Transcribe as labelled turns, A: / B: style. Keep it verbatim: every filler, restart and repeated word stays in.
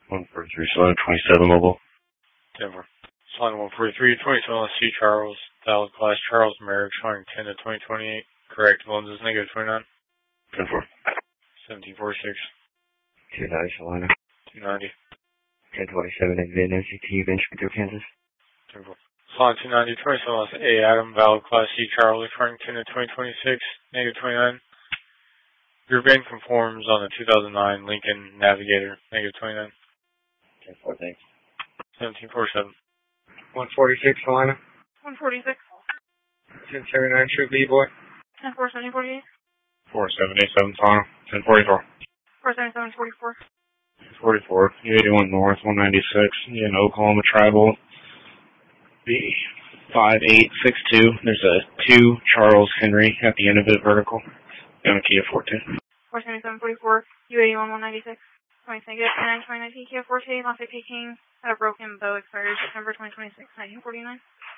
A: one forty-three, Solana twenty-seven mobile.
B: Denver. Solana one forty-three, twenty-seven, C. Charles, valid class Charles Merrick, showing ten to twenty twenty-eight. Correct, loans is negative twenty-nine.
A: ten four.
B: seventeen forty-six.
A: two ninety, Solana.
B: two ninety.
A: ten twenty-seven, Advent M C T, Venture, Kansas.
B: ten four. Solana two ninety, twenty-seven, A. Adam, valid class C. Charlie, showing ten to twenty twenty-six, negative twenty-nine. Your bank conforms on the two thousand nine Lincoln Navigator, negative twenty-nine.
A: ten four, thanks.
B: seventeen forty-seven.
A: one forty-six, Solana.
C: one forty-six.
A: ten seventy-nine, True B-Boy.
C: ten four, seventy forty-eight.
B: four seven eight seven, Solana. ten forty-four.
C: four seventy-seven, forty-four.
B: forty-four. U eighty-one North, one ninety-six. In Oklahoma Tribal. B. five eight six two. There's a two Charles Henry at the end of it vertical. And a Kia Forte.
C: four seventy-seven, forty-four. U eighty-one, one ninety-six. twenty negative, nine twenty nineteen Kia Forte, Las Vegas Peking, had a broken bow, expired September twenty twenty-six, nineteen forty-nine.